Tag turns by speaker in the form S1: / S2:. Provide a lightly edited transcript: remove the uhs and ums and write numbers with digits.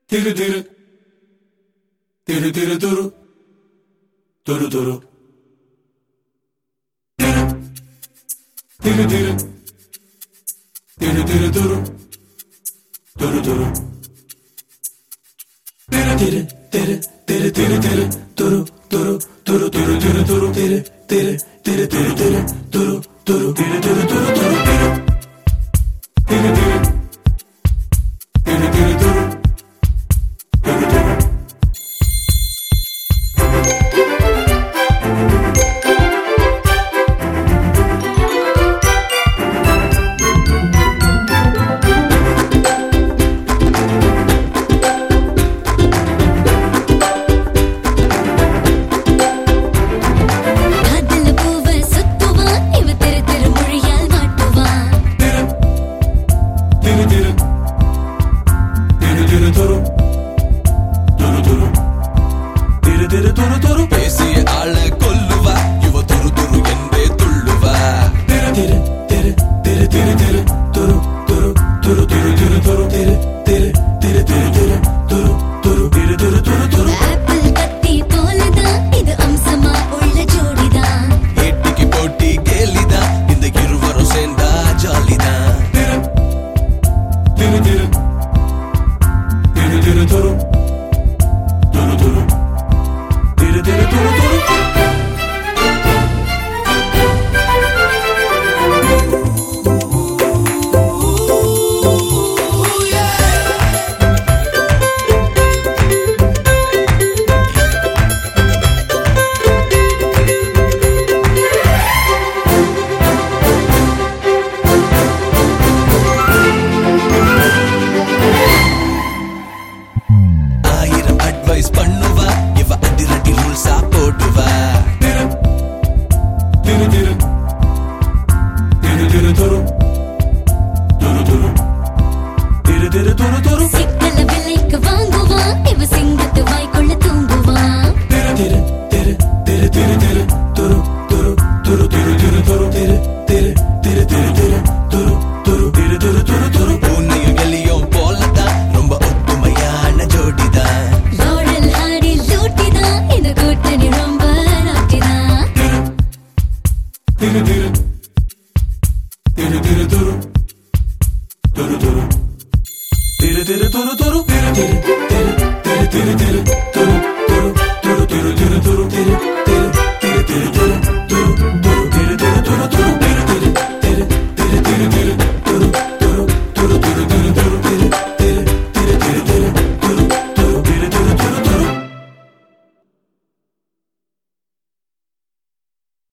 S1: Tiri tiri tiri tiri turu turu turu tiri tiri tiri tiri turu turu turu tiri tiri tiri tiri tiri turu turu turu turu turu turu tiri tiri tiri tiri tiri turu turu tiri tiri turu turu tiri tiri tiri tiri turu பேசிய ஆள கொல்லுவா இவ துரு துரு என்றே துள்ளுவா திரு திரு திரு திரு திரு துரு துரு துரு துரு துரு துரு திரு திரு திரு திரு திரு துரு துரு திரு திரு துரு துரு
S2: ஆப்பிள் கத்தி போலதான் இது அம்சமா உள்ள ஜோடிதான்
S3: ஏட்டிக்கு போட்டி கேலிதான் இந்த இருவரும் சேர்ந்தா ஜாலிதான்
S1: திரு திரு திரு திரு திரு துரு துரு துரு திரு திரு துரு துரு
S3: ஆயிரம் அட்வைஸ் பண்ணுவா இவ அதிரடி ரூல்ஸா போடுவா
S1: திரு திரு திரு திரு திரு துரு துரு துரு திரு திரு துரு துரு
S2: சிக்கல விலைக்கு வாங்குவா இவ சிங்கத்து வாய்க்குள்ள தூங்குவா
S1: திரு திரு திரு திரு திரு திரு துரு துரு துரு துரு திரு துரு திரு திரு திரு திரு திரு துரு துரு திரு திரு துரு துரு
S3: பூனையும் எலியும் போலதான் ரொம்ப ஒத்துமையான ஜோடிதான்
S2: லாரல் ஹாரி லூட்டிதான் இந்த கூட்டணி ரொம்ப நாட்டிதான்
S1: திரு திரு திரு திரு துரு துரு துரு திரு திரு துரு துரு திரு திரு திரு திரு திரு திரு துரு துரு துரு துரு துரு திரு திரு திரு திரு திரு துரு